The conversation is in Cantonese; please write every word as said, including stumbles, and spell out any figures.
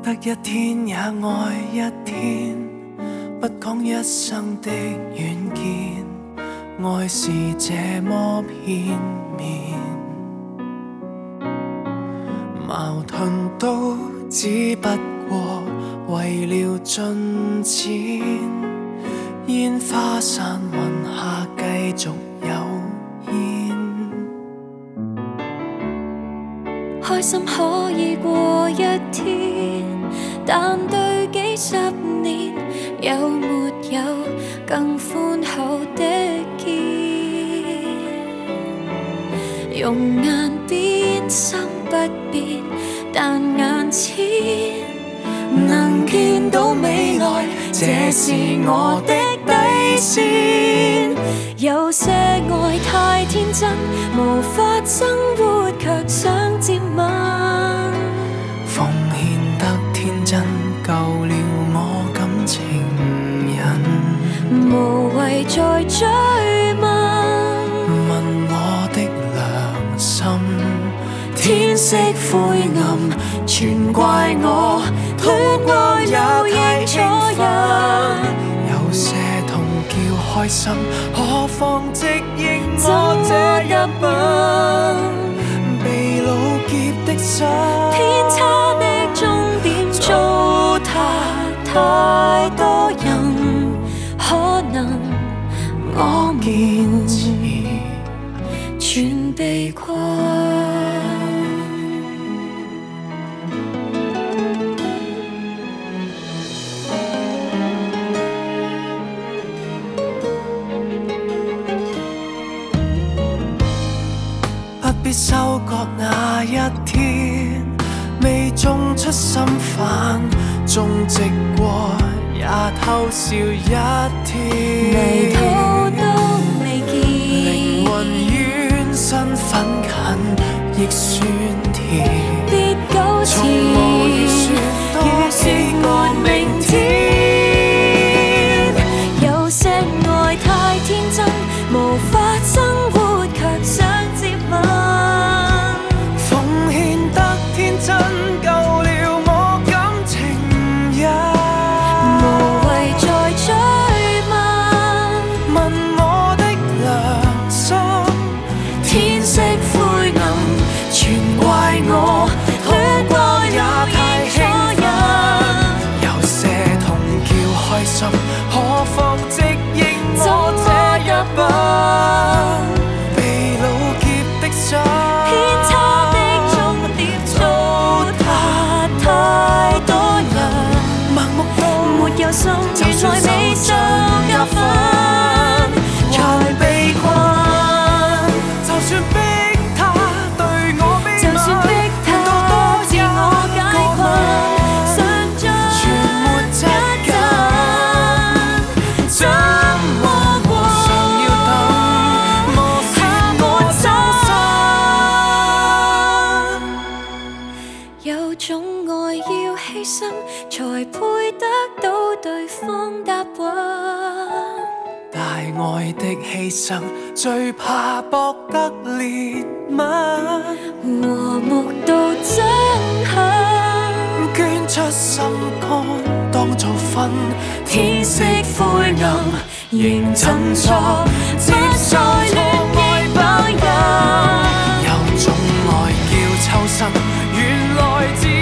得一天也愛一天，不講一生的遠見，愛是這麼片面，矛盾都只不過為了進展，煙花散雲下繼續有煙， 開心可以過一天，但對幾十年有沒有更寬厚的肩？容顏變心不變，但眼前能見到美愛，這是我的底線。 有些愛太天真，無法生活卻想接吻， 奉獻得天真，救了我感情人， 無謂再追問。 問我的良心，天色灰暗，全怪我戀愛也太興奮，有些痛叫開心，何妨直認我這一品，被老劫的心， 偏差的終點糟蹋太多人，可能我堅持全被困。 不必收割那一天，未種出心煩，種植過也偷笑一天， 泥土都未見， 靈魂遠身份近，亦酸甜， 別糾纏， 從無預算多幾個明天。 有些愛太天真，無法生活卻想接吻， 奉獻得天真，救了我感情人， 無謂再追問。 問我的良心，天色灰暗，全怪我戀愛也太興奮，有些痛叫開心，何妨直認我這一品，被老劫的心， 偏差的終點糟蹋太多人， 盲目到沒有心，原來未受教訓， 才被困。就算逼他對我悲就算逼他自我解困，想將全沒責任，怎麼過？想要等我是我真心， 有種愛要犧牲，才配得到對方答允。 大愛的犧牲，最怕博得憐憫， 和睦到憎恨， 捐出心肝當做分，天色灰暗，仍振作，接受錯愛包人。有種愛叫抽身，原來自